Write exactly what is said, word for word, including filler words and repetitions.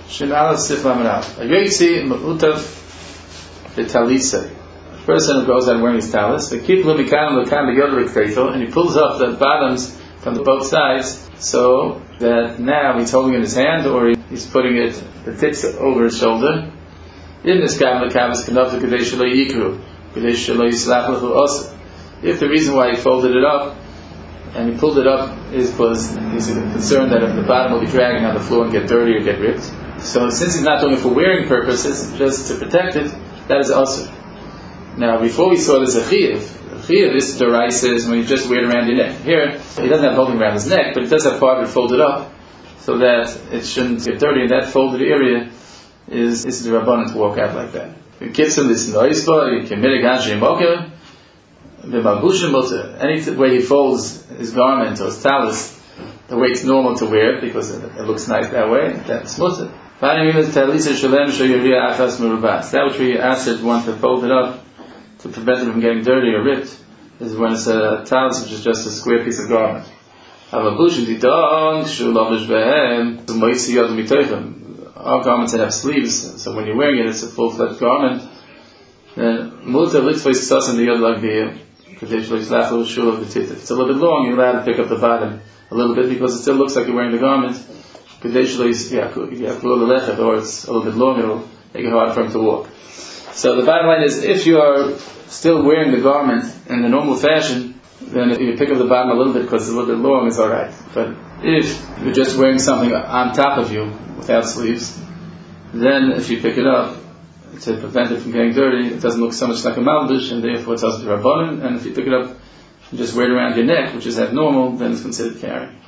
Shin Aleph Sif Lamed Aleph. A Yoitzi Me'utav B'Talisei. A person who goes out wearing his talis, the keep Lumikan Lukan the Yoder Kreifel, and he pulls up the bottoms from the both sides, so that now he's holding it in his hand, or he's putting it the tips over his shoulder. In this Kav Lukav is Kanov Kadesh Lo Yikru, Kadesh Lo Yislach Lechu Osa. If the reason why he folded it up and he pulled it up is because he's concerned that if the bottom will be dragging on the floor and get dirty or get ripped. So since he's not doing it for wearing purposes, just to protect it, that is also. Now before we saw this a chiyuv. A chiyuv is d'oraisa is when you just wear it around your neck. Here, he doesn't have holding around his neck, but he does have part of it folded up so that it shouldn't get dirty, and that folded area is, is the rabbanon to walk out like that. You give him this noisba, you can mitigate moker. The Malbushim Mutter, any way he folds his garment or his talis, the way it's normal to wear it, because it, it looks nice that way, that's Mutter. That which we asked one to fold it up to prevent it from getting dirty or ripped is when it's a talis which is just a square piece of garment. Our garments that have sleeves, so when you're wearing it, it's a full-fledged garment. Then Mutter looks for his sus in the yod like the if it's a little bit long, you're allowed to pick up the bottom a little bit because it still looks like you're wearing the garment. Or it's a little bit long, it'll make it hard for him to walk. So the bottom line is, if you are still wearing the garment in the normal fashion, then if you pick up the bottom a little bit because it's a little bit long, it's alright. But if you're just wearing something on top of you without sleeves, then if you pick it up to prevent it from getting dirty, it doesn't look so much like a malbush, and therefore it's also rabbanon. And if you pick it up and just wear it around your neck, which is abnormal, then it's considered carrying.